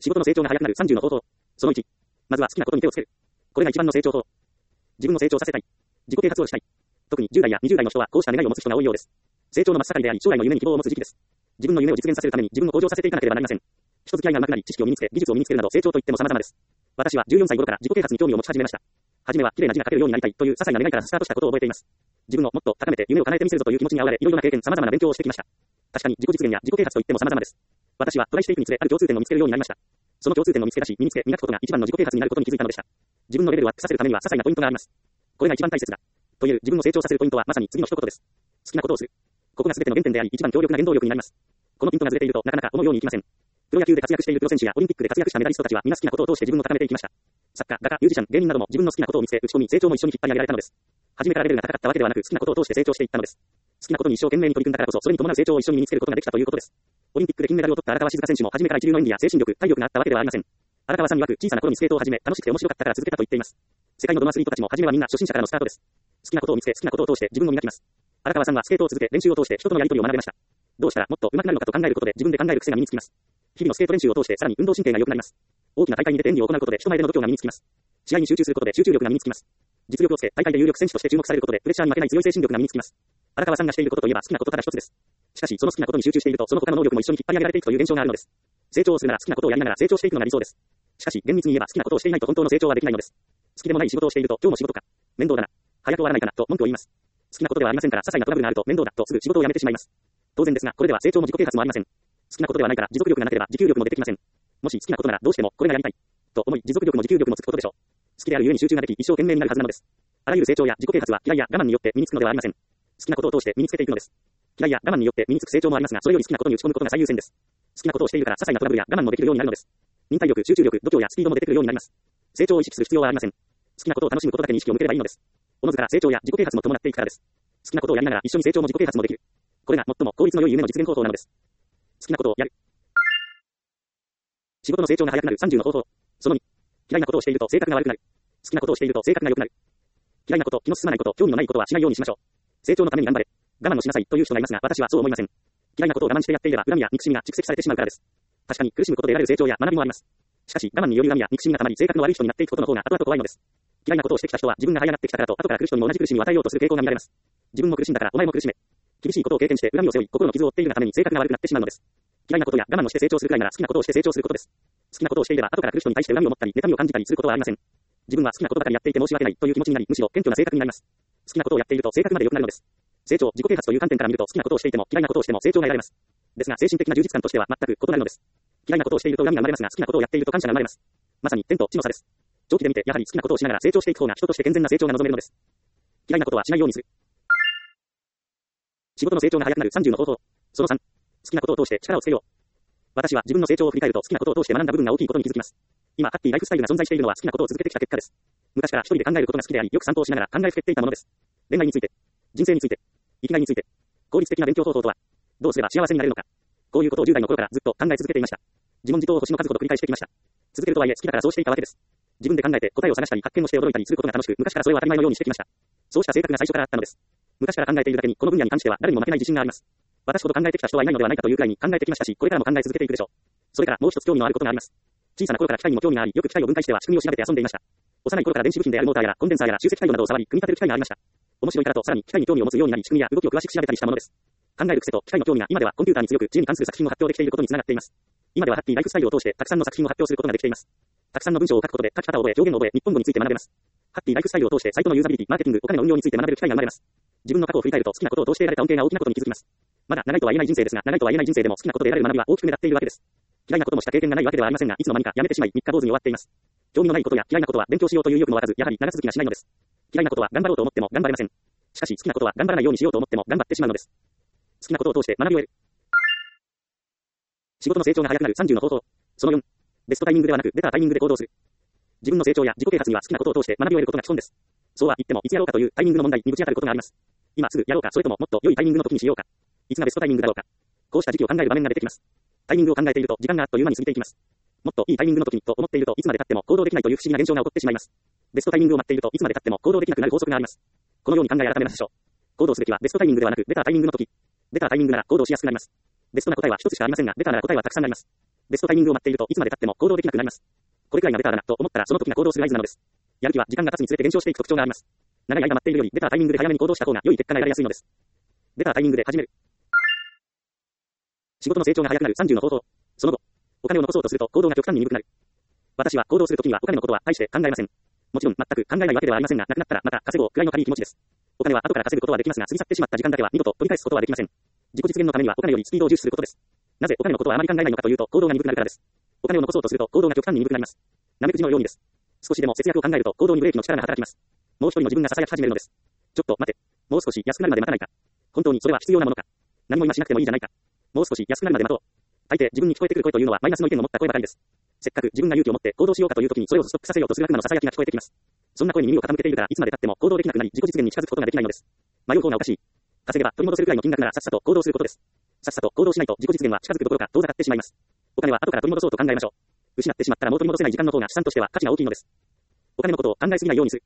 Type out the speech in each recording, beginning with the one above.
仕事の成長が早くなる30の方法。その1。まずは好きなことに手をつける。これが一番の成長法。自分を成長させたい。自己啓発をしたい。特に10代や20代の人はこうした願いを持つ人が多いようです。成長の真っ盛りであり、将来の夢に希望を持つ時期です。自分の夢を実現させるために自分を向上させていかなければなりません。人付き合いが上手くなり、知識を身につけ、技術を身につけるなど成長といっても様々です。私は14歳頃から自己啓発に興味を持ち始めました。はじめは綺麗な字が書けるようになりたいという些細な願いからスタートしたことを覚えています。自分をもっと高めて夢を叶えてみせるぞという気持ちに煽られ、いろいろな経験、様々な勉強をしてきました。確かに自己実現や自己啓発といっても様々です。私はトライしていくにつれある共通点を見つけるようになりました。その共通点を見つけ出し、身につけ、磨くことが一番の自己啓発になることに気づいたのでした。自分のレベルをアップさせるためには些細なポイントがあります。これが一番大切だ。という自分を成長させるポイントはまさに次の一言です。好きなことをする。ここが全ての原点であり、一番強力な原動力になります。このピントがずれているとなかなか思うようにいきません。プロ野球で活躍しているプロ選手やオリンピックで活躍したメダリストたちは皆好きなことを通して自分を高めていきました。作家、画家、ミュージシャン、芸人なども自分の好きなことを見つけ、打ち込み、成長も一緒に引っ張り上げられたのです。初めからレベルが高かったわけではなく、好きなことを通して成長していったのです。好きなことに一生懸命に取り組んだからこそ、それに伴う成長を一緒に身につけることができたということです。オリンピックで金メダルを取った荒川静香選手も初めから一流の演技や精神力、体力があったわけではありません。荒川さん曰く小さな頃にスケートを始め、楽しくて面白かったから続けたと言っています。世界のドマアスリートたちも初めはみんな初心者からのスタートです。好きなことを見つけ、好きなことを通して自分を磨きます。荒川さんはスケートを続け、練習を通して人とのやり取りを学べました。どうしたらもっと上手くなるのかと考えることで自分で考える癖が身につきます。日々のスケート練習を通してさらに運動神経が良くなります。大きな大会に出て演技を行うことで人前での度胸が身につきます。試合に集中することで集中力が身につきます。実力をつけ、大会で有力選手として注目されることでプレッシャーに負けない強い精神力が身につきます。荒川さんがしていることといえば好きなことただ一つです。しかしその好きなことに集中しているとその他の能力も一緒に引っ張り上げられていくという現象があるのです。成長をするなら好きなことをやりながら成長していくのが理想です。しかし厳密に言えば好きなことをしていないと本当の成長はできないのです。好きでもない仕事をしていると今日も仕事か、面倒だな、早く終わらないかなと文句を言います。好きなことではありませんから些細なトラブルがあると面倒だとすぐ仕事を辞めてしまいます。当然ですがこれでは成長も自己啓発もありません。好きなことではないから持続力がなければ持久力も出てきません。もし好きなことならどうしてもこれがやりたいと思い持続力も持久力もつくことでしょう。好きであるゆえに集中ができ一生懸命になるはずなのです。あらゆる成長や自己啓発は嫌いや我慢によって身につくのではありません。好きなことを通して身につけていくのです。嫌いや我慢によって身につく成長もありますがそれより好きなことに打ち込むことが最優先です。好きなことをしているから些細なトラブルや我慢もできるようになるのです。忍耐力、集中力、度胸やスピードも出てくるようになります。成長を意識する必要はありません。好きなことを楽しむことだけに意識を向ければいいのです。おのずから成長や自己啓発も伴っていくからです。好きなことをやりながら一緒に成長も自己啓発もできる。これが最も効率の良い夢の実現方法なのです。好きなことをやる。仕事の成長が早くなる30の方法。その2。嫌いなことをしていると性格が悪くなる。好きなことをしていると性格が良くなる。嫌いなこと、気の進まないこと、興味のないことはしないようにしましょう。成長のために頑張れ。我慢をしなさいという人がいますが、私はそう思いません。嫌いなことを我慢してやっていれば、恨みや憎しみが蓄積されてしまうからです。確かに苦しむことで得られる成長や学びもあります。しかし、我慢により恨みや憎しみがたまり、性格の悪い人になっていくことの方が後々怖いのです。嫌いなことをしてきた人は自分が這い上がってきたからと、後から来る人にも同じ苦しみを与えようとする傾向が見られます。自分も苦しんだからお前も苦しめ。厳しいことを経験して恨みを背負い、心の傷を負っているがために性格が悪くなってしまうのです。嫌いなことや我慢をして成長するくらいなら好きなことをして成長することです。好きなことをしていれば後から来る人に対して恨みを持ったり、妬みを感じたりすることはありません。自分は好きなことばかりやっていて申し訳ないという気持ちになり、むしろ謙虚な性格になります。好きなことをやっていると性格まで良くなるのです。成長、自己啓発という観点から見ると好きなことをしていても嫌いなことをしても成長が得られます。ですが精神的な充実感としては全く異なるのです。嫌いなことをしていると恨みが生まれますが好きなことをやっていると感謝が生まれます。まさに天と地の差です。長期で見てやはり好きなことをしながら成長していく方が人として健全な成長が望めるのです。嫌いなことはしないようにする。仕事の成長が早くなる30の方法。その3。好きなことを通して力をつけよう。私は自分の成長を振り返ると好きなことを通して学んだ部分が大きいことに気づきます。今、ハッピーライフスタイルが存在しているのは好きなことを続けてきた結果です。昔から一人で考えることが好きであり、よく散歩をしながら考えつけていたものです。恋愛について、人生について、生きがいについて、効率的な勉強方法とは、どうすれば幸せになれるのか。こういうことを10代の頃からずっと考え続けていました。自問自答を星の数ほど繰り返してきました。続けるとはいえ好きだからそうしていたわけです。自分で考えて答えを探したり発見をして驚いたりすることが楽しく、昔からそれを当たり前のようにしてきました。そうした性格が最初からあったのです。昔から考えているだけにこの分野に関しては誰にも負けない自信があります。私ほど考えてきた人はいないのではないかというくらいに考えてきましたし、これからも考え続けていくでしょう。それからもう一つ興味のあることがあります。小さな頃から機械にも興味があり、よく機械を分解しては仕組みを調べて遊んでいました。幼い頃から電子部品であるモーターやらコンデンサーやら集積回路などを触り、組み立てる機会がありました。面白いからとさらに機械に興味を持つようになり、仕組みや動きを詳しく調べたりしたものです。考える癖と機械の興味が今ではコンピューターに強く知恵に関する作品を発表できていることにつながっています。今ではハッピーライフスタイルを通してたくさんの作品を発表することができています。たくさんの文章を書くことで書き方を覚え、表現を覚え、日本語について学べます。ハッピーライフスタイルを通してサイトのユーザビリティ、マーケティング、お金の運用について学べる機会が生まれます。自分の過去を振り返ると好きなことを通して得られた恩恵が大きなことに気づきます。まだ長いとは言えない人生ですが、長いとは言えない人生でも好きなことで得られる学びは大きく目立っているわけです。嫌いなこともした経験がないわけではありませんが、いつの間にかやめてしまい、三日坊主に終わっています。興味のないことや嫌いなことは勉強しようという意欲も湧かず、やはり長続きがしないのです。嫌いなことは頑張ろうと思っても頑張れません。しかし好きなことは頑張らないようにしようと思っても頑張ってしまうのです。好きなことを通して学びを得る。仕事の成長が早くなる30の方法。その4。ベストタイミングではなく、出たタイミングで行動する。自分の成長や自己啓発には好きなことを通して学びを得ることが基本です。そうは言っても、いつやろうかというタイミングの問題にぶち当たることがあります。今すぐやろうか、それとももっと良いタイミングの時にしようか。いつがベストタイミングだろうか。こうした時期を考える場面が出てきます。タイミングを考えていると時間があっという間に過ぎていきます。もっといいタイミングの時にと思っているといつまで経っても行動できないという不思議な現象が起こってしまいます。ベストタイミングを待っているといつまで経っても行動できなくなる法則があります。このように考え改めましょう。行動すべきはベストタイミングではなく出たタイミングの時。出たタイミングなら行動しやすくなります。ベストな答えは一つしかありませんが、出たなら答えはたくさんあります。 ベストタイミングを待っているといつまで経っても行動できなくなります。これくらいがベターだなと思ったらその時が行動する合図なのです。やる気は時間が経つにつれて減少していく特徴があります。長い間待っているよりベタータイミングで早めに行動した方が良い結果が得られやすいのです。ベタータイミングで始める。仕事の成長が早くなる30の方法。その後、お金を残そうとすると行動が極端に鈍くなる。私は行動するときにはお金のことは大して考えません。もちろん全く考えないわけではありませんが、なくなったらまた稼ごうくらいの軽い気持ちです。お金は後から稼ぐことはできますが、過ぎ去ってしまった時間だけは二度と取り返すことはできません。自己実現のためにはお金よりスピードを重視することです。なぜお金のことはあまり考えないのかというと、行動が鈍くなるからです。お金を残そうとすると行動が極端に鈍くなります。なめくじのようにです。少しでも節約を考えると行動にブレーキの力が働きます。もう一人の自分が囁き始めるのです。ちょっと待て。もう少し安くなるまで待たないか。本当にそれは必要なものか。何も今しなくてもいいじゃないか。もう少し安くなるまで待とう。大抵自分に聞こえてくる声というのはマイナスの意見を持った声ばかりです。せっかく自分が勇気を持って行動しようかという時にそれをストップさせようとする悪魔の囁きが聞こえてきます。そんな声に耳を傾けているからいつまで経っても行動できなくなり自己実現に近づくことができないのです。迷う方がおかしい。稼げば取り戻せるくらいの金額ならさっさと行動することです。さっさと行動しないと自己実現は近づくどころか遠ざかってしまいます。お金は後から取り戻そうと考えましょう。失ってしまったらもう取り戻せない時間の方が資産としては価値が大きいのです。お金のことを考えすぎないようにする。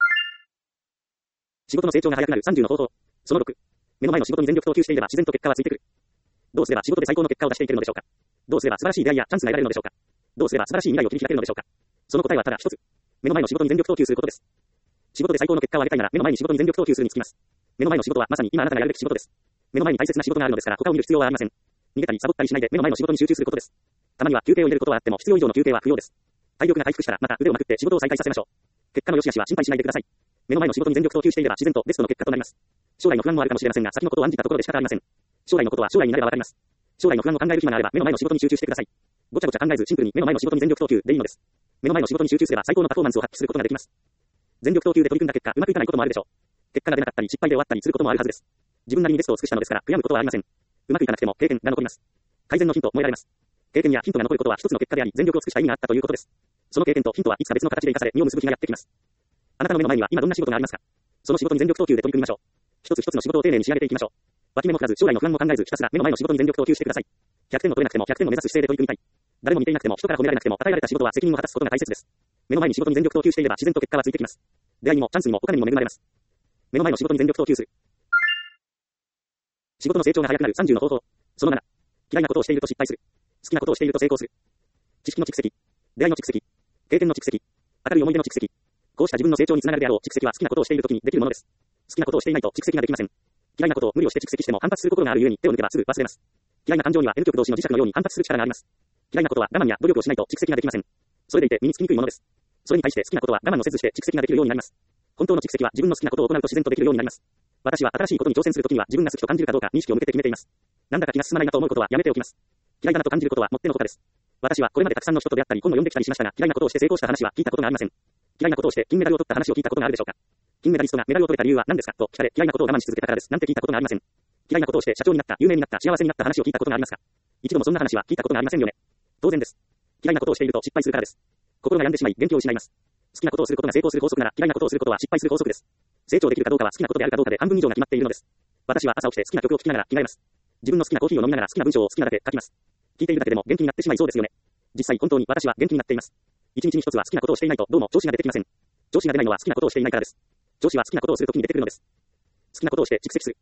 仕事の成長が早くなる30の方法。その6。目の前の仕事に全力投球していれば自然と結果はついてくる。どうすれば仕事で最高の結果を出していけるのでしょうか。どうすれば素晴らしい出会いやチャンスが得られるのでしょうか。どうすれば素晴らしい未来を切り開けるのでしょうか。その答えはただ一つ。目の前の仕事に全力投球することです。仕事で最高の結果を上げたいなら目の前に仕事に全力投球するにつきます。目の前の仕事はまさに今あなたがやるべき仕事です。目の前に大切な仕事があるのですから他を見る必要はありません。逃げたりサボったりしないで目の前の仕事に集中することです。たまには休憩を入れることはあっても必要以上の休憩は不要です。体力が回復したらまた腕をまくって仕事を再開させましょう。結果の良し悪しは心配しないでください。目の前の仕事に全力投球していれば自然とベストの結果となります。将来の不安もあるかもしれませんが先のことを案じたところで仕方ありません。将来のことは将来になればわかります。将来の不安を考える暇があれば目の前の仕事に集中してください。ごちゃごちゃ考えずシンプルに目の前の仕事に全力投球でいいのです。目の前の仕事に集中すれば最高のパフォーマンスを発揮することができます。全力投球で取り組んだ結果うまくいかないこともあるでしょう。結果が出なかったり失敗で終わったりすることもあるはずです。自分なりにベストを尽くしたのですから悔やむことはありません。うまくいかなくても経験が残ります。改善のヒントも得られます。経験やヒントが残ることは一つの結果であり全力を尽くした意味があったということです。その経験とヒントはいつか別の形で生かされ実を結ぶ日がやってきます。あなたの目の前には今どんな仕事がありますか。その仕事に全力投球で取り組みましょう。一つ一つの仕事を丁寧に仕上げていきましょう。脇目も振らず将来の不安も考えずひたすら目の前の仕事に全力投球してください。100点を取れなくても100点を目指す姿勢で取り組みたい。誰も見ていなくても人から褒められなくても与えられた仕事は責任を果たすことが大切です。目の前に仕事に全力投球していれば自然と結果はついてきます。出会いにもチャンスにもお金にも恵まれます。目の前の仕事に全力投球する。仕事の成長が早くなる30の方法。その7。嫌いなことをしていると失敗する。好きなことをしていると成功する。知識の蓄積。出会いの蓄積。経験の蓄積。明るい思い出の蓄積。こうした自分の成長につながるであろう蓄積は好きなことをしているときにできるものです。好きなことをしていないと蓄積ができません。嫌いなことを無理をして蓄積しても反発する心があるゆえに手を抜けばすぐ忘れます。嫌いな感情には N 極同士の磁石のように反発する力があります。嫌いなことは我慢や努力をしないと蓄積ができません。それでいて身につきにくいものです。それに対して好きなことは我慢をせずして蓄積ができるようになります。本当の蓄積は自分の好きなことを行うと自然とできるようになります。私は新しいことに挑戦するときには自分が好きと感じるかどうか認識を向けて決めています。なんだか気が進まないなと思うことはやめておきます。嫌いだなと感じることはもってのほかです。私はこれまでたくさんの人と出会ったり本を読んできたりしましたが嫌いなことをして成功した話は聞いたことがありません。嫌いなことをして金メダルを取った話を聞いたことがあるでしょうか。金メダリストがメダルを取れた理由は何ですかと聞かれ嫌いなことを我慢し続けたからですなんて聞いたことがありません。嫌いなことをして社長になった有名になった幸せになった話を聞いたことがありますか。一度もそんな話は聞いたことがありませんよね。当然です。嫌いなことをしていると失敗するからです。心が病んでしまい元気を失います。好きなことをすることが成功する法則なら嫌いなことをすることは失敗する法則です。成長できるかどうかは好きなことであるかどうかで半分以上が決まっているのです。私は朝起きて好きな曲を聴きながら着替えます。自分の好きなコーヒーを飲みながら好きな文章を好きなだけ書きます。聞いているだけでも元気になってしまいそうですよね。実際本当に私は元気になっています。一日に一つは好きなことをしていないとどうも調子が出てきません。調子が出ないのは好きなことをしていないからです。調子は好きなことをするときに出てくるのです。好きなことをして蓄積する。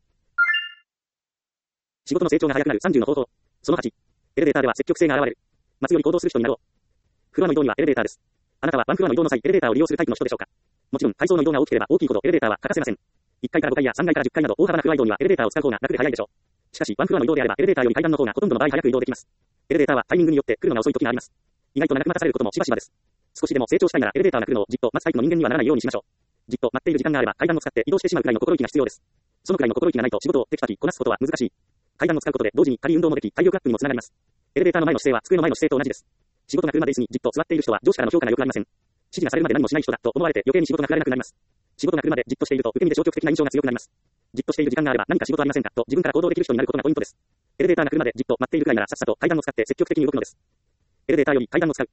仕事の成長が早くなる30の方法。その8。エレベーターでは積極性が現れる。待つより行動する人になろう。フロアの移動にはエレベーターです。あなたはワンフロアの移動の際エレベーターを利用するタイプの人でしょうか。もちろん階層の移動が大きければ大きいほどエレベーターは欠かせません。1階から5階や3階から10階など大幅なフロア移動にはエレベーターを使う方が楽で早いでしょう。しかしワンフロアの移動であればエレベーターより階段の方がほとんどの場合早く移動できます。エレベーターはタイミングによって来るのが遅い時があります。意外と長く待たされることもしばしばです。少しでも成長したいならエレベーターが来るのをじっと待つタイプの人間にはならないようにしましょう。じっと待っている時間があれば階段を使って移動してしまうくらいの心意気が必要です。そのくらいの心意気がないと仕事をテキパキこなすことは難しい。階段を使うことで同時に軽い運動もでき体力アップにもつながります。エレベーターの前の姿勢は机の前の姿勢と同じです。仕事が来るまで椅子にじっと座っている人は上司からの評価が良くありません。指示がされるまで何もしない人だと思われて余計に仕事が振られなくなります。仕事が来るまでじっとしていると受け身で消極的な印象が強くなります。じっとしている時間があれば何か仕事ありませんかと自分から行動できる人になることがポイントです。エレベーターが来るまでじっと待っているくらいならさっさと階段を使って積極的に動くのです。エレベーターより階段を使う。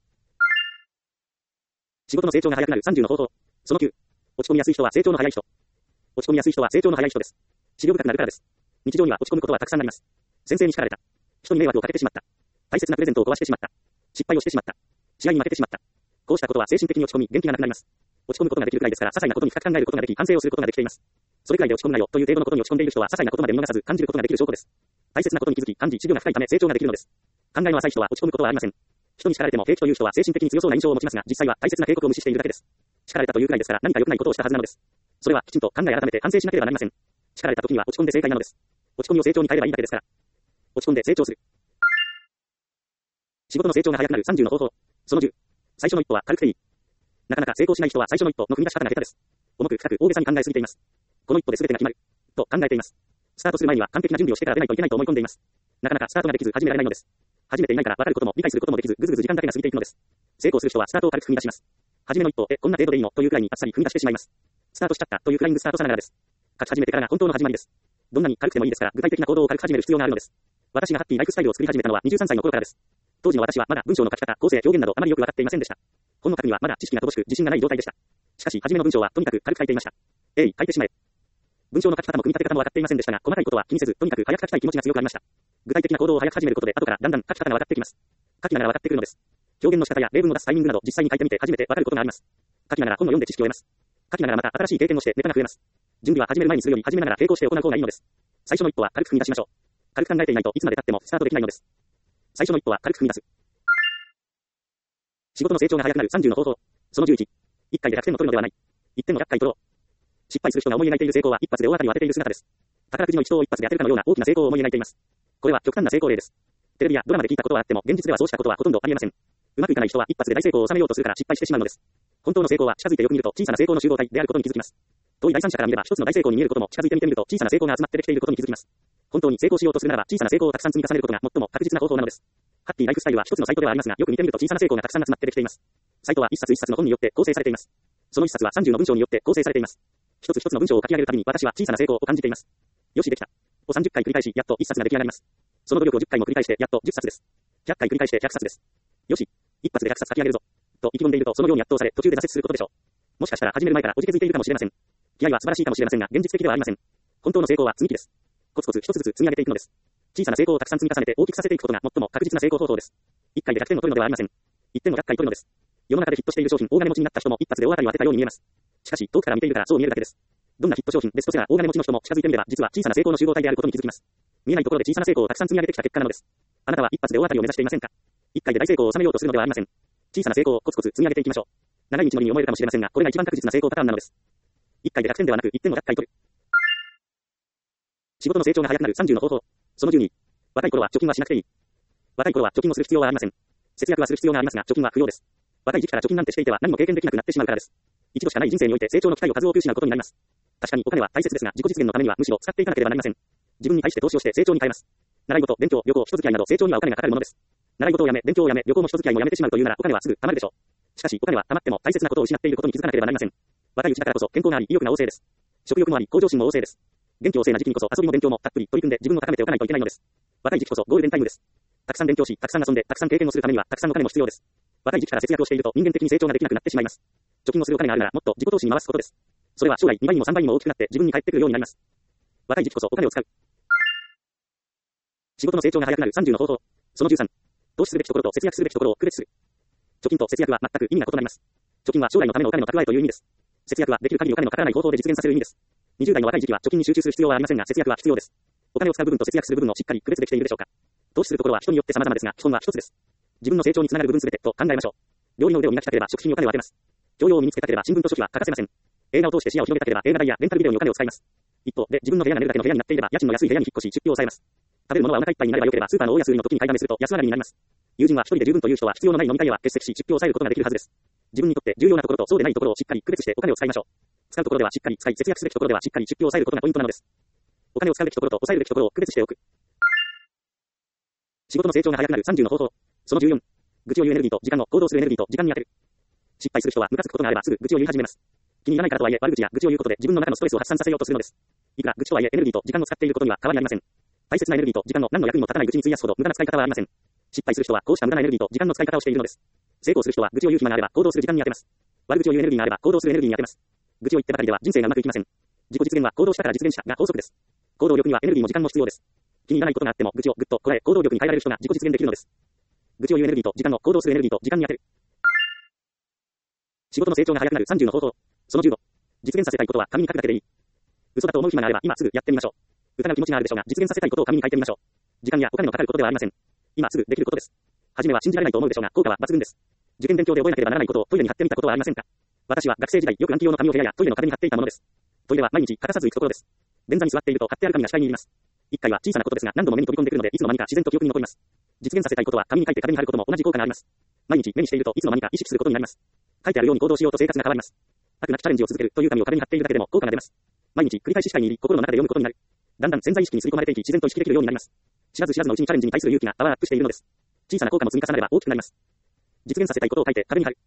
仕事の成長が早くなる30の方法。その9。落ち込みやすい人は成長の早い人。落ち込みやすい人は成長の早い人です。資料深くなるからです。日常には落ち込むことはたくさんあります。先生に叱られた。人に迷惑をかけてしまった。大切なプレゼントを壊してしまった。失敗をしてしまった。試合に負けてしまった。こうしたことは精神的に落ち込み元気がなくなります。落ち込むことができるくらいですから些細なことに深く考えることができ反省をすることができています。それくらいで落ち込むなよという程度のことに落ち込んでいる人は些細なことまで見逃さず感じることができる証拠です。大切なことに気づき感じ思慮が深いため成長ができるのです。 考えの浅い人は落ち込むことはありません。人に叱られても平気という人は精神的に強そうな印象を持ちますが、実際は大切な警告を無視しているだけです。叱られたというくらいですから何か良くないことをしたはずなのです。それはきちんと考え改めて反省しなければなりません。叱られた時には落ち込んで正解なのです。落ち込みを成長に変えればいいだけですから。落ち込んで成長する。仕事の成長が早くなる30の方法。その10。最初の一歩は軽くていい。なかなか成功しない人は最初の一歩の踏み出し方が下手です。重く深く大げさに考えすぎています。この一歩で全てが決まる。と考えています。スタートする前には完璧な準備をしてから出ないといけないと思い込んでいます。なかなかスタートができず始められないのです。始めていないから分かることも理解することもできず、ぐずぐず時間だけが過ぎていくのです。成功する人はスタートを軽く踏み出します。初めの一歩、こんな程度でいいのというくらいにあっさり踏み出してしまいます。スタートしちゃったというフライングスタートさながらです。書き始めてからが本当の始まりです。どんなに軽くてもいいですから、具体的な行動を軽く始める必要があるのです。私がハッピーライフスタイルを作り始めたのは23歳の頃からです。当時の私はまだ文章の書き方、構成、表現などあまりよくわかっていませんでした。本の書くにはまだ知識が乏しく自信がない状態でした。しかし、初めの文章はとにかく軽く書いていました。書いてしまえ。文章の書き方も組み立て方も分かっていませんでしたが、細かいことは気にせず、とにかく早く書きたい気持ちが強くありました。具体的な行動を早く始めることで、後からだんだん書き方が分かってきます。書きながら分かってくるのです。表現の仕方や例文を出すタイミングなど実際に書いてみて初めて分かることがあります。書きながら本を読んで知識を得ます。書きながらまた新しい経験をしてネタが増えます。準備は始める前にするより始めながら並行して行う方がいいのです。最初の一歩は軽く踏み出しましょう。軽く考えていないといつまで経ってもスタートできないのです。最初の一歩は軽く踏み出す。仕事の成長が早くなる30の方法。その11。1回で100点を取るのではない。1点を100回取ろう。失敗する人が思い描いている成功は一発で大当たりを当てている姿です。宝くじの一等を一発で当てるかのような大きな成功を思い描いています。これは極端な成功例です。テレビやドラマで聞いたことはあっても現実ではそうしたことはほとんどありえません。うまくいかない人は一発で大成功を収めようとするから失敗してしまうのです。本当の成功は近づいてよく見ると小さな成功の集合体であることに気づきます。遠い第三者から見れば一つの大成功に見えることも近づいてみてみると小さな成功が集まってできていることに気づきます。本当に成功しようとするならば小さな成功をたくさん積み重ねることが最も確実な方法なのです。ハッピーライフスタイルは一つのサイトではありますが、よく見てみると小さな成功がたくさん集まってできています。サイトは一冊一冊の本によって構成されています。その一冊は30の文章によって構成されています。一つ一つの文章を書き上げるたびに私は小さな成功を感じています。よしできた。を30回繰り返しやっと1冊が出来上がります。その努力を10回も繰り返してやっと10冊です。100回繰り返して100冊です。よし、一発で100冊書き上げるぞ。と意気込んでいるとそのように圧倒され途中で挫折することでしょう。もしかしたら始める前からおじけづいているかもしれません。気合は素晴らしいかもしれませんが現実的ではありません。本当の成功は積み木です。コツコツ一つずつ積み上げていくのです。小さな成功をたくさん積み重ねて大きくさせていくことが最も確実な成功方法です。1回で100点を取るのではありません。1点を100回取るのです。世の中でヒットしている商品、大金持ちになった人も一発で大当たりを当てたように見えます。しかし遠くから見ているからそう見えるだけです。どんなヒット商品、ベストセラー、大金持ちの人も近づいてみれば実は小さな成功の集合体であることに気づきます。見えないところで小さな成功をたくさん積み上げてきた結果なのです。あなたは一発で大当たりを目指していませんか？1回で大成功を収めようとするのではありません。小さな成功をコツコツ積み上げていきましょう。長い道のりに思えるかもしれませんが、これが一番確実な成功パターンなのです。1回で100点ではなく1点を100回取る。仕事の成長が早くなる30の方法。その12。若い頃は貯金はしなくていい。若い頃は貯金をする必要はありません。節約はする必要がありますが、貯金は不要です。若い時期から貯金なんてしていては何も経験できなくなってしまうからです。一度しかない人生において成長の機会を数多く失うことになります。確かにお金は大切ですが、自己実現のためにはむしろ使っていかなければなりません。自分に対して投資をして成長に変えます。習い事、勉強、旅行、人付き合いなど成長にはお金がかかるものです。習い事をやめ、勉強をやめ、旅行も人付き合いもやめてしまうというならお金はすぐ貯まるでしょう。しかしお金は貯まっても大切なことを失っていることに気づかなければなりません。若いうちだからこそ健康があり、意欲が旺盛です。食欲もあり、向上心も旺盛です。元気旺盛な時期にこそ遊びも勉強もたっぷり取り組んで自分を高めておかないといけないのです。若い時期こそゴールデンタイムです。たくさん勉強し、たくさん遊んで、たくさん経験をするためにはたくさんのお金も必要です。若い時期から節約をしていると人間的に成長ができなくなってしまいます。貯金をするお金があるならもっと自己投資に回すことです。それは将来2倍にも3倍にも大きくなって自分に返ってくるようになります。若い時期こそお金を使う。仕事の成長が早くなる30の方法。その13。投資するべきところと節約するべきところを区別する。貯金と節約は全く意味が異なります。貯金は将来のためのお金の蓄えという意味です。節約はできる限りお金のかからない方法で実現させる意味です。20代の若い時期は貯金に集中する必要はありませんが節約は必要です。お金を使う部分と節約する部分をしっかり区別できているでしょうか。投資するところは人によって様々ですが基本は一つです。自分の成長につながる部分すべてと考えましょう。料理の腕を磨きたければ食費にお金を当てます。教養を身につけたければ新聞と書籍は欠かせません。映画を通して視野を広げたければ映画代やレンタルビデオにお金を使います。一方で自分の部屋が寝るだけの部屋になっていれば家賃の安い部屋に引っ越し出費を抑えます。食べるものはお腹いっぱいになればよければスーパーの大安売りの時に買いだめすると安上がりになります。友人は一人で十分という人は必要のない飲み会へは欠席し出費を抑えることができるはずです。自分にとって重要なところとそうでないところをしっかり区別してお金を使いましょう。使うところではしっかり使い、節約すべきところではしっかり出費を抑えることがポイントなのです。お金を使うべきところと抑えるべきところを区別しておく。仕事の成長が早くなる30の方法。その14。愚痴を言うエネルギーと時間を行動するエネルギーと時間に当てる。失敗する人はムカつくことがあればすぐ愚痴を言い始めます。気に入らないからとはいえ悪口や愚痴を言うことで自分の中のストレスを発散させようとするのです。いくら愚痴とはいえエネルギーと時間を使っていることには変わりありません。大切なエネルギーと時間の何の役にも立たない愚痴に費やすほど無駄な使い方はありません。失敗する人はこうした無駄なエネルギーと時間の使い方をしているのです。成功する人は愚痴を言う暇があれば行動する時間に当てます。悪口を言うエネルギーがあれば行動するエネルギーに当てます。愚痴を言ってばかりでは人生がうまくいきません。自己実現は行動したから実現したが法則です。行動力にはエネルギーも時間も必要です。気に入らないことがあっても愚痴をぐっとこらえ行動力に変えられる人が自己実現できるのです。愚痴を言うエネルギーと時間を行動するエネルギーと時間に当てる。仕事の成長が早くなる30の方法。その15。実現させたいことは紙に書くだけでいい。嘘だと思う暇があれば今すぐやってみましょう。疑う気持ちがあるでしょうが実現させたいことを紙に書いてみましょう。時間やお金のかかることではありません。 今すぐできることです。はじめは信じられないと思うでしょうが、効果は抜群です。受験勉強で覚えなければならないことをトイレに貼ってみたことはありませんか？私は学生時代よく暗記用の紙を部屋やトイレの壁に貼っていたものです。トイレは毎日欠かさず行くところです。便座に座っていると貼ってある紙が視界に入ります。一回は小さなことですが何度も目に飛び込んでくるのでいつの間にか自然と記憶に残ります。実現させたいことは紙に書いて壁に貼ることも同じ効果があります。毎日目にしているといつの間にか意識することになります。書いてあるように行動しようと生活が変わります。悪なきチャレンジを続けるという紙を壁に貼っているだけでも効果が出ます。毎日繰り返し視界に入り心の中で読むことになる。だんだん潜在意識に吸い込まれていき自然と意識できるようになります。知らず知らずのうちにチャレンジに対する勇気がパワーアップしているのです。小さな効果も積み重なれば大きくなります。実現させたいことを書いて壁に貼る。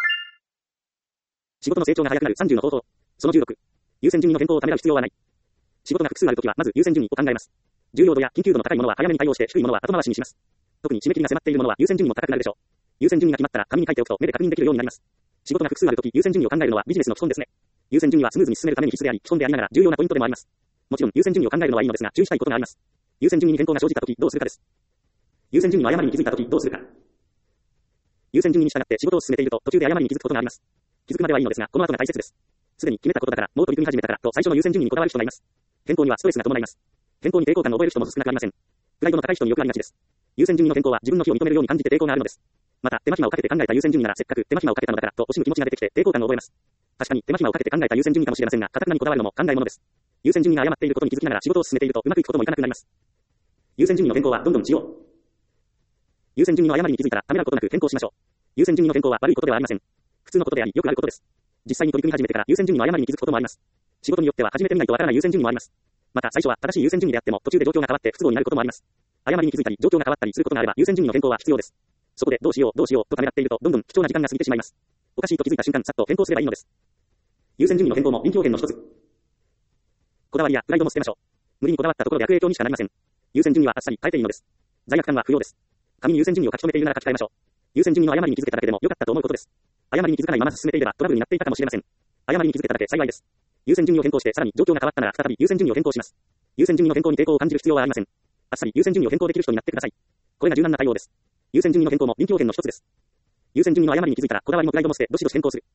仕事の成長が早くなる30の方法。その16。優先順位の変更をためらう必要はない。仕事が複数あるときはまず優先順位を考えます。重要度や緊急度の高いものは早めに対応して低いものは後回しにします。特に締め切りが迫っているものは優先順位も高くなるでしょう。優先順位が決まったら紙に書いておくと目で確認できるようになります。仕事が複数あるとき優先順位を考えるのはビジネスの基本ですね。優先順位はスムーズに進めるために必須であり、基本でありながら重要なポイントでもあります。もちろん優先順位を考えるのはいいのですが注意したいことがあります。優先順位に変更が生じたときどうするかです。優先順位の誤りに気づいたときどうするか。優先順位に従って仕事を進めていると途中で誤りに気づくことがあります。気づくまではいいのですがこの後が大切です。すでに決めたことだからもう取り組み始めたからと最初の優先順位にこだわる人がいます。変更にはストレスが伴います。変更に抵抗感を覚える人も少なくありません。プライドの高い人によくありがちです。優先順位の変更は自分の非を認めるように感じて抵抗があるのです。また手間暇をかけて考えた優先順位ならせっかく手間暇をかけたのだからと惜しむ気持ちが出てきて抵抗感を覚えます。確かに手間暇をかけて考えた優先順位かもしれませんが堅くなにこだわるのも考えものです。優先順位が誤っていることに気づきながら仕事を進めているとうまくいくこともいかなくなります。優先順位の変更はどんどんしよう。優先順位の誤りに気づいたらためらうことなく変更しましょう。優先順位の変更は悪いことではありません。普通のことでありよくあることです。実際に取り組み始めてから優先順位の誤りに気づくこともあります。仕事によっては始めてみないとわからない優先順位もあります。また最初は正しい優先順位であっても途中で状況が変わって不都合になることもあります。誤りに気づいたり状況が変わったりすることがあれば優先順位の変更は必要です。そこでどうしようとためらっているとどんどん貴重な時間が過ぎてしまいます。おかしいと気づいた瞬間さっと変更すればいいのです。優先順位の変更も臨機応変の一つ。こだわりやプライドも捨てましょう。無理にこだわったところで悪影響にしかなりません。優先順位はあっさり変えていいのです。罪悪感は不要です。紙に優先順位を書き留めているなら書き換えましょう。優先順位の誤りに気づけただけでも良かったと思うことです。誤りに気づかないまま進めていればトラブルになっていたかもしれません。誤りに気づけただけ幸いです。優先順位を変更してさらに状況が変わったなら再び優先順位を変更します。優先順位の変更に抵抗を感じる必要はありません。あっさり優先順位を変更できる人になってください。これが柔軟な対応です。優先順位の変更も臨機応変の一つです。優先順位の誤りに気づいたらこだわりもプライドも捨てどしどし変更する。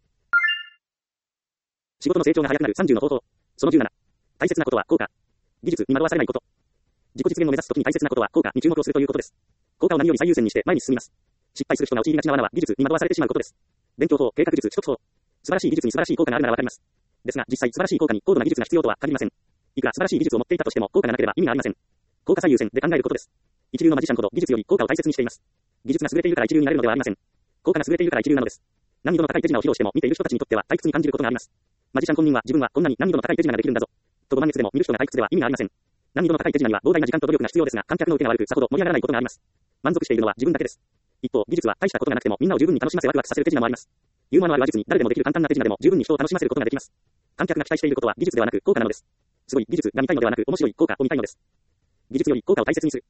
仕事の成長が早くなる30の方法。その17。大切なことは効果。技術に惑わされないこと。自己実現を目指すときに大切なことは効果に注目をするということです。効果を何より最優先にして前に進みます。失敗する人が陥りがちな罠は技術に惑わされてしまうことです。勉強法、計画術、取得法。素晴らしい技術に素晴らしい効果があるならわかります。ですが実際素晴らしい効果に高度な技術が必要とは限りません。いくら素晴らしい技術を持っていたとしても効果がなければ意味がありません。効果最優先で考えることです。一流のマジシャンほど技術より効果を大切にしています。技術が優れているから一流になれるのではありません。効果が優れているから一流なのです。難易度の高い手品を披露しても見ている人たちにとっては退屈に感じることがあります。マジシャン本人は自分はこんなに難易度の高い手品ができるんだぞ。とご満悦でも見る人が退屈では意味がありません。難易度の高い手品には膨大な時間と努力が必要ですが観客の受けが悪くさほど盛り上がらないことがあります。満足しているのは自分だけです。一方、技術は大したことがなくてもみんなを十分に楽しませワクワクさせる手品もあります。ユーモアのある話術に誰でもできる簡単な手品でも十分に人を楽しませることができます。観客が期待していることは技術ではなく効果なのです。すごい技術が見たいのではなく面白い効果を見たいのです。技術より効果を大切にする。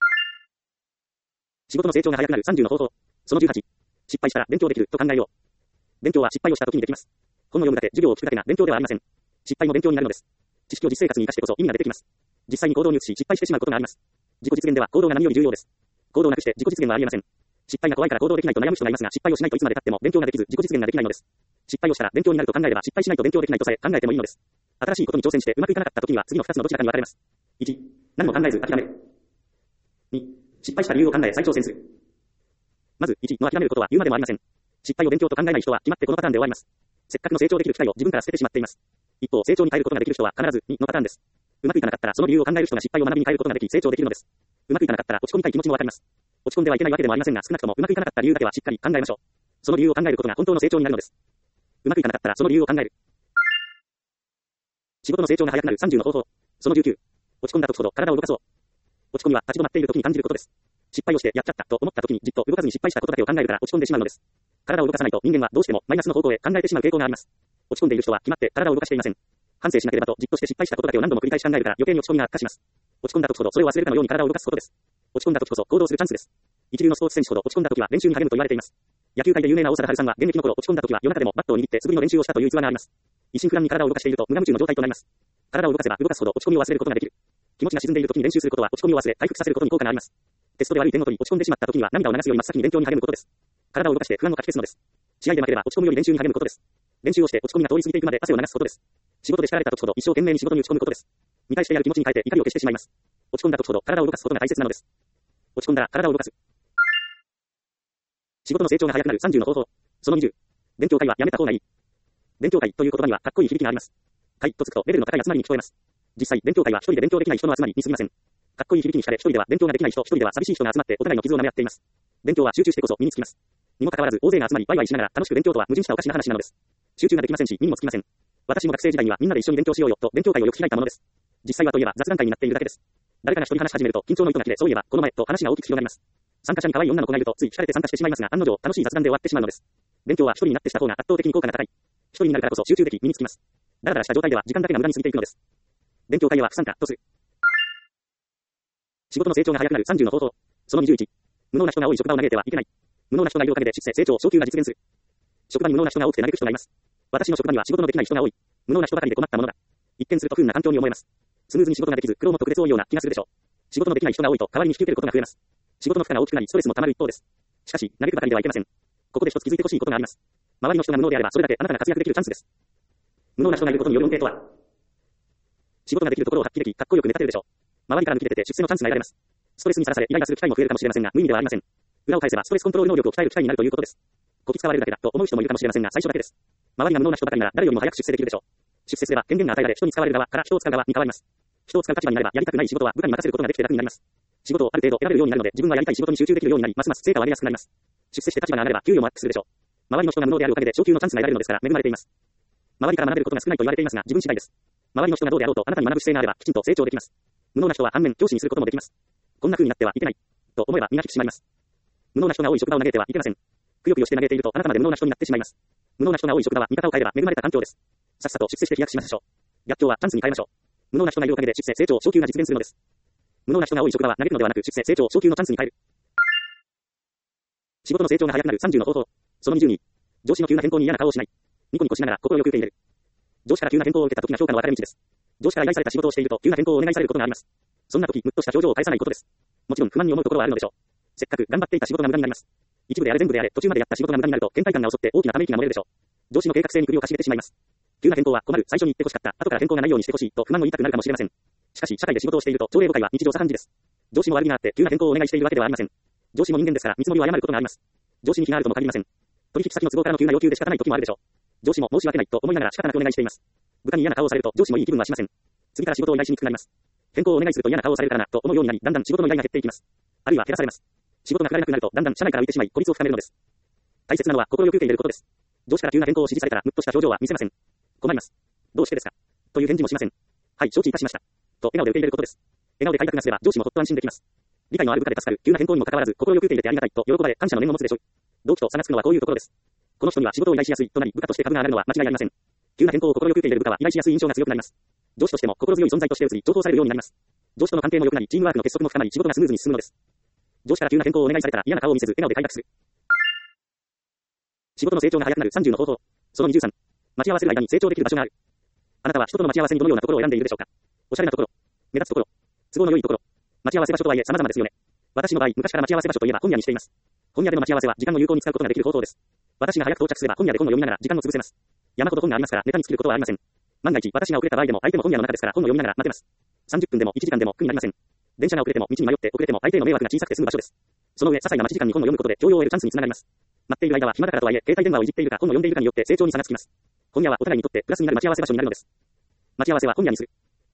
仕事の成長が早くなる30の方法。その18。失敗したら勉強できると考えよう。勉強は失敗をした時にできます。本を読むだけ、授業を聞くだけが勉強ではありません。失敗も勉強になるのです。知識を実生活に生かしてこそ意味が出てきます。実際に行動に移し失敗してしまうことがあります。自己実現では行動が何より重要です。行動なくして自己実現はありえません。失敗が怖いから行動できないと悩む人がいますが、失敗をしないといつまで経っても勉強ができず自己実現ができないのです。失敗をしたら勉強になると考えれば失敗しないと勉強できないとさえ考えてもいいのです。新しいことに挑戦してうまくいかなかった時には次の2つのどちらかに分かれます。1、何も考えず諦める。2、失敗した理由を考え再挑戦する。まず1の諦めることは言うまでもありません。失敗を勉強と考えない人は決まってこのパターンで終わります。せっかくの成長できる機会を自分から捨ててしまっています。一方、成長に変えることができる人は必ず2のパターンです。うまくいかなかったらその理由を考える人が失敗を学びに変えることができ成長できるのです。うまくいかなかったら落ち込みたい気持ちもわかります。落ち込んではいけないわけでもありませんが少なくともうまくいかなかった理由だけはしっかり考えましょう。その理由を考えることが本当の成長になるのです。うまくいかなかったらその理由を考える。仕事の成長が早くなる30の方法。その19。落ち込んだ時ほど体を動かそう。落ち込みは立ち止まっている時に感じることです。失敗をしてやっちゃったと思った時にじっと動かずに失敗したことだけを考えるから落ち込んでしまうのです。体を動かさないと人間はどうしてもマイナスの方向へ考えてしまう傾向があります。落ち込んでいる人は決まって体を動かしていません。反省しなければとじっとして失敗したことだけを何度も繰り返し考えるから余計に落ち込みが悪化します。落ち込んだ時ほどそれを忘れるかのように体を動かすことです。落ち込んだ時こそ行動するチャンスです。一流のスポーツ選手ほど落ち込んだ時は練習に励むと言われています。野球界で有名な大貞治さんは現役の頃落ち込んだ時は夜中でもバットを握って素振りの練習をしたという逸話があります。一心不乱に体を動かしていると無我夢中の状態となります。体を動かせば動かすほど落ち込みを忘れることができる。気持ちが沈んでいる時に練習することは落ち込みを忘れ回復させることに効果があります。テストで悪い点ごとに落ち込んでしまった時には涙を流すより真っ先に勉強に励むことです。体を動かして不安をかき消すのです。試合で負ければ落ち込むより練習に励むことです。練習をして落ち込みが通り過ぎていくまで汗を流すことです。仕事で叱られた時ほど一生懸命に仕事に打ち込むことです。見返してやる気持ちに変えて怒りを消してしまいます。落ち込んだ時ほど体を動かすことが大切なのです。 落ち込んだら体を動かす。仕事の成長が早くなる30の方法。その20。勉強会はやめた方がいい。勉強会という言葉にはかっこいい響きがあります。会とつくとレベルの高い集まりに聞こえます。実際、勉強会は一人で勉強できない人の集まりに過ぎません。かっこいい響きにしたれ、一人では勉強ができない人、一人では寂しい人が集まってお互いの傷を舐め合っています。勉強は集中してこそ身につきます。にもかかわらず、大勢が集まり、ワイワイしながら楽しく勉強とは矛盾したおかしな話なのです。集中ができませんし、身にもつきません。私も学生時代にはみんなで一緒に勉強しようよと勉強会をよく開いたものです。実際はといえば雑談会になっているだけです。誰かが一人話し始めると緊張の糸が切れ、そういえばこの前と話が大きく広がります。参加者に可愛い女の子がいるとつい惹かれて参加してしまいますが、案の定楽しい雑談で終わってしまうのです。勉強は一人になってした方が圧倒的に効果が高い。一人になるからこそ集中でき身につきます。だらだらした状態では時間だけが無駄に過ぎていくのです。勉強会は不参加とする。仕事の成長が早くなる30の方法。その21。無能な人が多い職場を嘆いてはいけない。無能な人がいるおかげで出世、成長、昇給が実現する。職場に無能な人が多くて嘆く人がいます。私の職場には仕事のできない人が多い。無能な人ばかりで困ったものだ。一見すると不運な環境に思えます。スムーズに仕事ができず、苦労も特別多いような気がするでしょう。仕事のできない人が多いと代わりに引き受けることが増えます。仕事の負荷が大きくなり、ストレスも溜まる一方です。しかし、嘆くばかりではいけません。ここで一つ気づいてほしいことがあります。周りの人が無能であれば、それだけあなたが活躍できるチャンスです。無能な人がいることによる恩恵とは、仕事ができるところを発揮でき、かっこよく目立てるでしょう。周りから抜き出て出世のチャンスが得られます。ストレスにさらされ、イライラする機会も増えるかもしれませんが、無意味ではありません。裏を返せば、ストレスコントロール能力を鍛える機会になるということです。こき使われるだけだと思う人もいるかもしれませんが、最初だけです。周りが無能な人ばかりなら、誰よりも早く出世できるでしょう。出世すれば、権限が与えられ、人に使われる側から人を使う側に変わります。人を使う立場になれば、やりたくない仕事は部下に任せることができて楽になります。仕事をある程度選べるようになるので、自分がやりたい仕事に集中できるようになり、ますます成果を上げやすくなります。出世して立場が上がれば、給与もアップするでしょう。周りの人が無能であるおかげで、昇給のチャンスが得られるのですから、恵まれています。周りから学べることが少ないと言われていますが、自分次第です。周りの人がどうであろうと、あなたに学ぶ姿勢があれば、きちんと成長できます。無能な人は反面、教師にすることもできます。こんな風になってはいけない。と思えば身が引き締まります。無能な人が多い職場を嘆いてはいけません。くよくよして嘆いていると、あなたまで無能な人になってしまいます。無能な人が多い職場は見方を変えれば恵まれた環境です。さっさと出世して飛躍しましょう。逆境はチャンスに変えましょう。無能な人がいるおかげで出世、成長、昇給が実現するのです。無能な人が多い職場は嘆くのではなく、出世、成長、昇給のチャンスに変える。仕事の成長が早くなる30の方法。その22。上司の急な変更に嫌な顔をしない。ニコニコしながら心よく受け入れる。上司から急な変更を受けた時が評価の分かれ道です。上司から依頼された仕事をしていると急な変更をお願いされることがあります。そんな時、ムッとした表情を返さないことです。もちろん不満に思うところはあるのでしょう。せっかく頑張っていた仕事が無駄になります。一部であれ全部であれ、途中までやった仕事が無駄になると倦怠感が襲って大きなため息が漏れるでしょう。上司の計画性に首をかしげてしまいます。急な変更は困る、最初に言ってほしかった、後から変更がないようにしてほしいと不満を言いたくなるかもしれません。しかし社会で仕事をしていると朝礼誤解は日常茶飯事です。上司も悪気があって急な変更をお願いしているわけではありません。上司も人間ですから見積もりを誤ることがあります。上司に気があるとも限りません。取引先の都合からの急な要求で仕方ない時もあるでしょう。上司も申し訳ないと思いながら仕方なくお願いしています。部下に嫌な顔をされると上司もいい気分はしません。次から仕事を依頼しにくくなります。変更をお願いすると嫌な顔をされるからなと思うようになり、だんだん仕事の依頼が減っていきます。あるいは減らされます。仕事が振られなくなるとだんだん社内から浮いてしまい孤立を深めるのです。大切なのは心よく受け入れることです。上司から急な変更を指示されたらムッとした表情は見せません。困ります。どうしてですかという返事もしません。はい、承知いたしました。と笑顔で受け入れることです。笑顔で快諾がすれば上司もほっと安心できます。理解のある部下で助かる急な変更にもかかわらず心よく受け入れてありがたいと喜ばれ感謝の念を持つでしょう。同期と差がつくのはこういうところです。この人には仕事を依頼しやすいとなり部下として株が上がるのは間違いありません。急な変更を心よく受け入れる部下は依頼しやすい印象が強くなります。上司としても心強い存在として移り重宝されるようになります。上司との関係も良くなりチームワークの結束も深まり仕事がスムーズに進むのです。上司から急な変更をお願いされたら嫌な顔を見せず笑顔で快諾する。仕事の成長が早くなる30の方法。その23。待ち合わせる間に成長できる場所がある。あなたは人との待ち合わせにどのようなところを選んでいるでしょうか。おしゃれなところ、目立つところ、都合の良いところ。待ち合わせ場所とはいえ様々ですよね。私の場合、昔から待ち合わせ場所といえば本屋にしています。本屋での待ち合わせは時間を有効に使うことができる方法です。私が早く到着すれば本屋で本を読みながら時間を潰せます。山ほど本がありますからネタに尽きることはありません。万が一私が遅れた場合でも相手も本屋の中ですから本を読みながら待てます。30分でも1時間でも苦になりません。電車が遅れても道に迷って遅れても相手への迷惑が小さくて済む場所です。その上、些細な待ち時間に本を読むことで教養を得るチャンスにつながります。待っている間は暇だからとはいえ、携帯電話をいじっているか本を読んでいるかによって成長に差がつきます。本屋はお互いにとってプラスになる待ち合わせ場所になるのです。待ち合わせは本屋にする。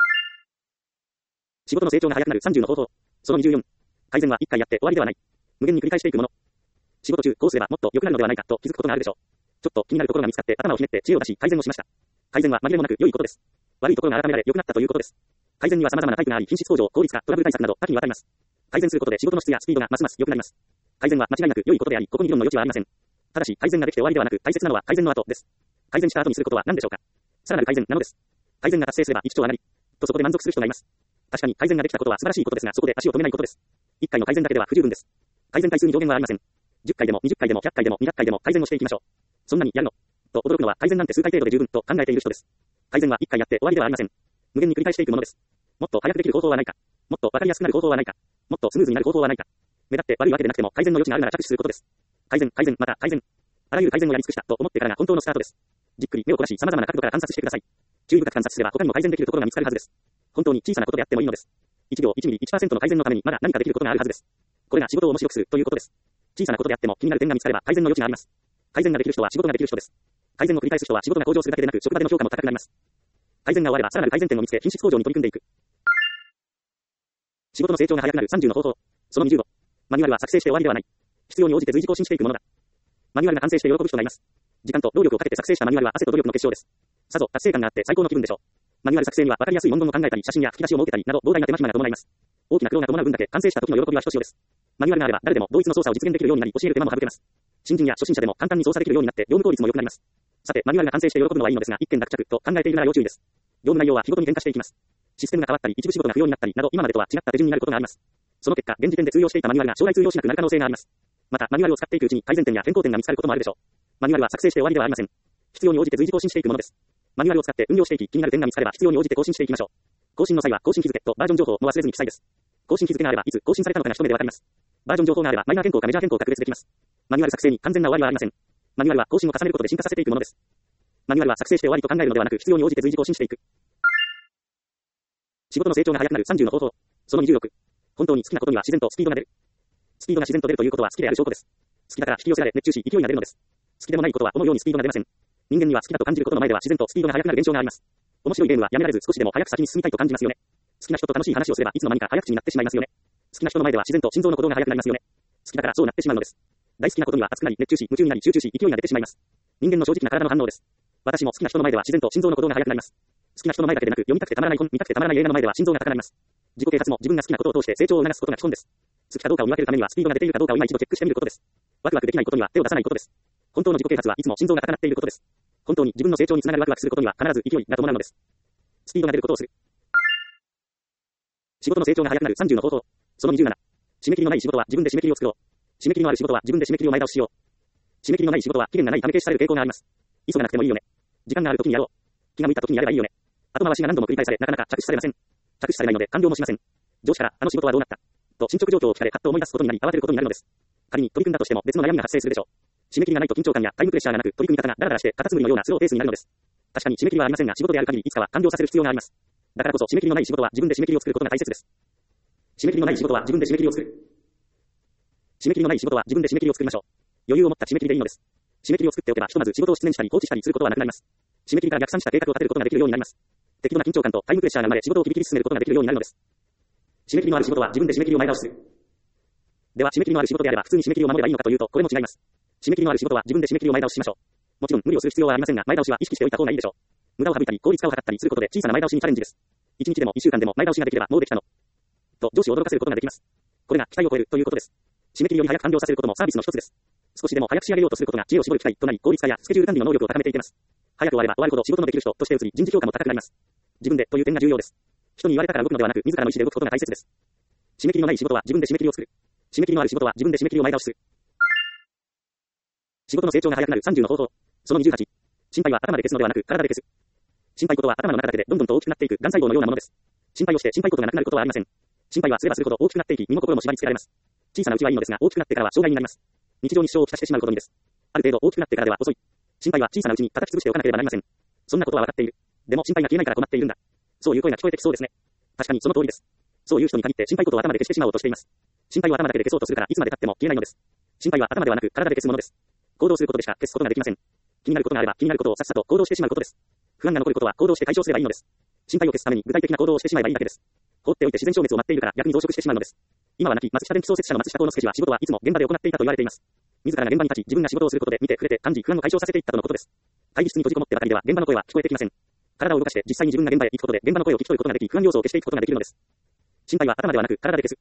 仕事の成長が早くなる30の方法。その24。改善は1回やって終わりではない。無限に繰り返していくもの。仕事中、こうすればもっと良くなるのではないかと気づくことがあるでしょう。ちょっと気になるところが見つかって頭をひねって知恵を出し改善をしました。改善は紛れもなく良いことです。悪いところが改められ良くなったということです。改善には様々なタイプがあり、品質向上、効率化、トラブル対策など多岐にわたります。改善することで仕事の質やスピードがますます良くなります。改善は間違いなく良いことであり、ここに議論の余地はありません。ただし、改善ができて終わりではなく、大切なのは改善の後です。改善した後にすることは何でしょうか。さらなる改善なのです。改善が達成すれば一丁上がり。とそこで満足する人がいます。確かに改善ができたことは素晴らしいことですが、そこで足を止めないことです。1回の改善だけでは不十分です。改善回数に上限はありません。10回でも20回でも100回でも200回でも改善をしていきましょう。そんなにやるのと驚くのは改善なんて数回程度で十分と考えている人です。改善は1回やって終わりではありません。無限に繰り返していくものです。もっと早くできる方法はないか。もっとわかりやすくなる方法はないか。もっとスムーズになる方法はないか。目立って悪いわけでなくても改善の余地があるなら着手することです。改善、改善、また改善。あらゆる改善をやり尽くしたと思ってからが本当のスタートです。じっくり目を凝らし様々な角度から観察してください。注意深く観察すれば他にも改善できるところが見つかるはずです。本当に小さなことであってもいいのです。1秒1ミリ 1% の改善のためにまだ何かできることがあるはずです。 これが仕事を面白くするということです。小さなことであっても気になる点が見つかれば改善の余地があります。改善ができる人は仕事ができる人です。改善を繰り返す人は仕事が向上するだけでなく職場での評価も高くなります。改善が終わればさらなる改善点を見つけ品質向上に取り組んでいく。仕事の成長が早くなる30の方法。その25。マニュアルは作成して終わりではない。必要に応じて随時更新していくものだ。マニュアルが完成して喜ぶ人がいます。時間と労力をかけて作成したマニュアルは汗と努力の結晶です。さぞ達成感があって最高の気分でしょう。マニュアル作成には分かりやすい文言を考えたり写真や吹き出しを設けたりなど膨大な手間暇が伴います。大きな苦労が伴う分だけ完成した時の喜びはひとしおです。マニュアルがあれば誰でも同一の操作を実現できるようになり教える手間も省けます。新人や初心者でも簡単に操作できるようになって業務効率も良くなります。さてマニュアルが完成して喜ぶのはいいのですが一件落着と考えているなら要注意です。業務内容は日ごとに変化していきます。システムが変わったり一部仕事が不要になったりなど今までとは違った手順になることがあります。その結果現時点で通用していたマニュアルが将来通用しなくなる可能性があります。またマニュアルを使っていくうちに改善点や変更点が見つかることもあるでしょう。マニュアルは作成して終わりではありません。必要に応じて随時更新していくものです。マニュアルを使って運用していき気になる点が見つかれば必要に応じて更新していきましょう。更新の際は更新日付とバージョン情報も忘れずに記載です。更新日付があればいつ更新されたのかが一目でわかります。バージョン情報があればマイナー変更かメジャー変更か区別できます。マニュアル作成に完全な終わりはありません。マニュアルは更新を重ねることで進化させていくものです。マニュアルは作成して終わりと考えるのではなく必要に応じて随時更新していく。仕事の成長が早くなる30の方法。その26。本当に好きなことには自然とスピードが出る。スピードが自然と出るということは好きである証拠です。好きだから引き寄せられ熱中し勢いが出るのです。好きでもないことはこのようにスピードが出ません。人間には好きだと感じることの前では自然とスピードが速くなる現象があります。面白いゲームはやめられず少しでも早く先に進みたいと感じますよね。好きな人と楽しい話をすればいつの間にか早口になってしまいますよね。好きな人の前では自然と心臓の鼓動が速くなりますよね。好きだからそうなってしまうのです。大好きなことには熱くなり熱中し夢中になり集中し勢いが出てしまいます。人間の正直な体の反応です。私も好きな人の前では自然と心臓の鼓動が速くなります。好きな人の前だけでなく読みたくてたまらない本、見たくてたまらない映画の前では心臓が高鳴ります。自己啓発も自分が好きなことを通して成長を促すことが基本です。好きかどうかを見分けるためにはスピードが出ているかどうかを今一度チェックしてみることです。ワクワクできないことには手を出さないことです。本当の自己啓発はいつも心臓が高鳴っていることです。本当に自分の成長につながるワクワクすることには必ず勢いが伴うのです。スピードが出ることをする。仕事の成長が早くなる30の方法。その27。締め切りのない仕事は自分で締め切りを作ろう。締め切りのある仕事は自分で締め切りを前倒ししよう。締め切りのない仕事は期限がないため停止される傾向があります。急がなくてもいいよね。時間がある時にやろう。気が向いた時にやればいいよね。後回しが何度も繰り返され、なかなか着手されません。着手されないので完了もしません。上司からあの仕事はどうなったと進捗状況を聞かれ、はっと思い出すことになり慌てることになるのです。仮に取り組んだとしても別の悩みが発生するでしょう。締め切りがないと緊張感やタイムプレッシャーがなく取り組み方がダラダラしてカタツムリのようなスローペースになるのです。確かに締め切りはありませんが仕事である限りいつかは完了させる必要があります。だからこそ締め切りのない仕事は自分で締め切りを作ることが大切です。締め切りのない仕事は自分で締め切りを作る。締め切りのない仕事は自分で締め切りを作りましょう。余裕を持った締め切りでいいのです。締め切りを作っておけばひとまず仕事を出演したり放置したりすることはなくなります。締め切りから逆算した計画を立てることができるようになります。適度な緊張感とタイムプレッシャーが生まれ仕事を切り切り進めることができるようになるのです。締め切りのある仕事は自分で締め切りを前倒しする。では締め切りのある仕事であれば普通に締め切りを守ればいいのかというとこれも違います。締め切りのある仕事は自分で締め切りを前倒ししましょう。もちろん無理をする必要はありませんが前倒しは意識しておいた方がいいでしょう。無駄を省いたり効率化を図ったりすることで小さな前倒しにチャレンジです。1日でも1週間でも前倒しができればもうできたのと上司を驚かせることができます。これが期待を超えるということです。締め切りより早く完了させることもサービスの一つです。少しでも早く仕上げようとすることが知恵を絞る機会となり効率化やスケジュール管理の能力を高めていけます。早く終われば終わるほど仕事のできる人として移り人事評価も高くなります。自分でという点が重要です。人に言われたから動くのではなく自らの意思で動くことが大切です。締め切りのない仕事は自分で締め切りを作る。締め切りのある仕事は自分で締め切りを前倒しする。仕事の成長が早くなる30の方法。その28。心配は頭で消すのではなく体で消す。心配事は頭の中だけでどんどんと大きくなっていく癌細胞のようなものです。心配をして心配事がなくなることはありません。心配はすればするほど大きくなっていき身も心も縛り付けられます。小さなうちはいいのですが大きくなってからは障害になります。日常に支障をきたしてしまうことにです。ある程度大きくなってからでは遅い。心配は小さなうちに叩き潰しておかなければなりません。そんなことは分かっている。でも心配が消えないから困っているんだ。そういう声が聞こえてきそうですね。確かにその通りです。そういう人に限って心配事を頭で消してしまおうとしています。心配を頭だけで消そうとするからいつまで経っても消えないのです。心配は頭ではなく体で消すものです。行動することでしか消すことができません。気になることがあれば気になることをさっさと行動してしまうことです。不安が残ることは行動して解消すればいいのです。心配を消すために具体的な行動をしてしまえばいいだけです。放っておいて自然消滅を待っているから逆に増殖してしまうのです。今は亡き松下電気創設者の松下幸之助氏は仕事はいつも現場で行っていたと言われています。自らが現場に立ち自分が仕事をすることで見て触れて感じ不安を解消させていったとのことです。会議室に閉じこもってばかりでは現場の声は聞こえてきません。体を動かして実際に自分が現場へ行くことで現場の声を聞き取ることができ不安要素を消していくことができるのです。心配は頭ではなく体で消す。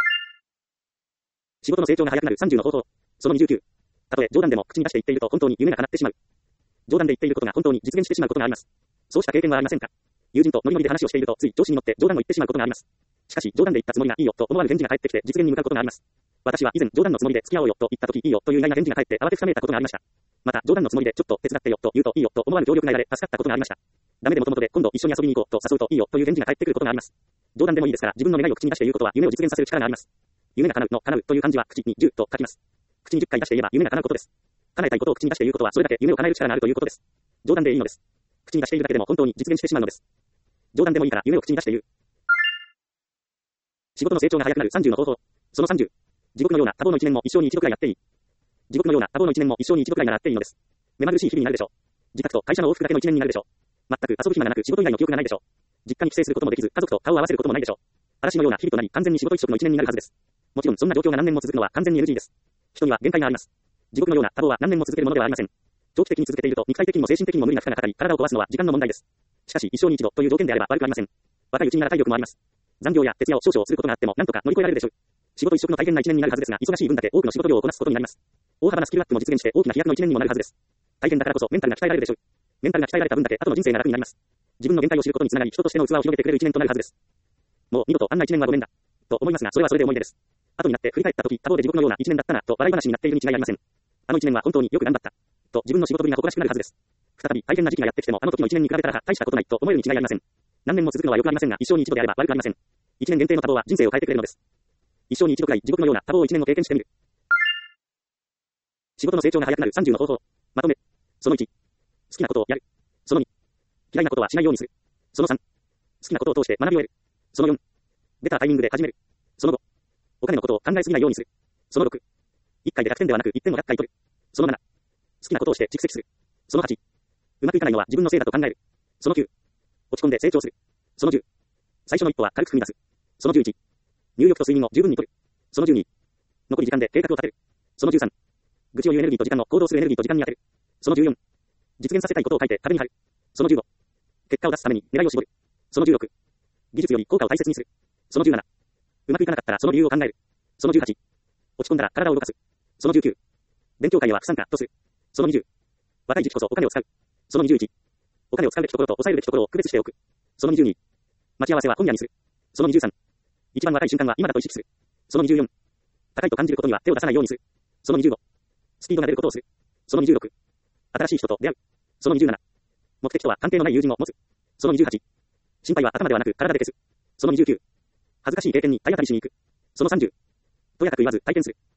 仕事の成長が早くなる30の方法。その29。たとえ冗談でも口に出して言っていると本当に夢が叶ってしまう。冗談で言っていることが本当に実現してしまうことがあります。そうした経験はありませんか？友人とノリノリで話をしているとつい調子に乗って冗談を言ってしまうことがあります。しかし冗談で言ったつもりがいいよと思わぬ返事が返ってきて実現に向かうことがあります。私は以前冗談のつもりで付き合おうよと言った時いいよという意外な返事が返って慌てふためいたことがありました。また冗談のつもりでちょっと手伝ってよと言うといいよと思わぬ協力が得られ助かったことがありました。ダメでもともとで今度一緒に遊びに行こうと誘うといいよという返事が返ってくることがあります。冗談でもいいですから自分の願いを口に出して言うことは夢を実現させる力があります。夢が叶うの叶うという漢字は口に10と書きます。口に10回出して言えば夢が叶うことです。叶えたいことを口に出して言うことはそれだけ夢を叶える力があるということです。冗談でいいのです。口に出しているだけでも本当に実現してしまうのです。冗談でもいいから夢を口に出して言う。仕事の成長が早くなる30の方法。その30。 地獄のような多忙の一年も一生に一度くらいやっていい。地獄のような多忙の一年も一生に一度くらいならあっていいのです。目まぐるしい日々になるでしょう。自宅と会社の往復だけの一年になるでしょう。全く遊ぶ暇がなく仕事以外の記憶がないでしょう。実家に帰省することもできず、家族と顔を合わせることもないでしょう。嵐のような日々となり、完全に仕事一色の一年になるはずです。もちろんそんな状況が何年も続くのは完全に NG です。人には限界があります。地獄のような多忙は何年も続けるものではありません。長期的に続けていると肉体的にも精神的にも無理な負荷がかかり、体を壊すのは時間の問題です。しかし一生に一度という条件であれば悪くありません。若いうちになら体力もあります。残業や徹夜を少々することがあっても何とか乗り越えられるでしょう。仕事一色の大変な一年になるはずですが、忙しい分だけ多くの仕事量をこなすことになります。大幅なスキルアップも実現して大きな飛躍の一年にもなるはずです。大変だからこそメンタルが鍛えられるでしょう。メンタルが鍛えられた分だけ後の人生が楽になります。自分の限界を知ることにつながり、人としての器を広げてくれる一年となるはずです。もう二度とあんな一年はごめんだと思いますが、それはそれで思い出です。後になって振り返った時、多忙で地獄のような一年だったなと笑い話になっているに違いありません。あの一年は本当によく頑張ったと自分の仕事ぶりが誇らしくなるはずです。再び大変な時期がやってきてもあの時の一年に比べたら大したことないと思えるに違いありません。何年も続くのはよくありませんが、一生に一度であれば悪くありません。一年限定の多忙は人生を変えてくれるのです。一生に一度くらい地獄のような多忙を一年を経験してみる。仕事の成長が早くなる30の方法。まとめ。その1。好きなことをやる。その2。嫌いなことはしないようにする。その3。好きなことを通して学びを得る。その4。出たタイミングで始める。その5。お金のことを考えすぎないようにする。その6。1回で100点ではなく1点を100回取る。その7。好きなことをして蓄積する。その8。うまくいかないのは自分のせいだと考える。その9。落ち込んで成長する。その10。最初の一歩は軽く踏み出す。その11。入浴と睡眠を十分にとる。その12。残り時間で計画を立てる。その13。愚痴を言うエネルギーと時間の行動するエネルギーと時間に当てる。その14。実現させたいことを書いて壁に貼る。その15。結果を出すために狙いを絞る。その16。技術より効果を大切にする。その17。うまくいかなかったらその理由を考える。その18。落ち込んだら体を動かす。その19。勉強会では不参加とする。その20。若い時期こそお金を使う。その21。お金を使うべきところと抑えるべきところを区別しておく。その22。待ち合わせは今夜にする。その23。一番若い瞬間は今だと意識する。その24。高いと感じることには手を出さないようにする。その25。スピードが出ることをする。その26。新しい人と出会う。その27。目的とは関係のない友人を持つ。その28。心配は頭ではなく体で消す。その29。恥ずかしい経験に体当たりしに行く。その30。とやかく言わず体験する。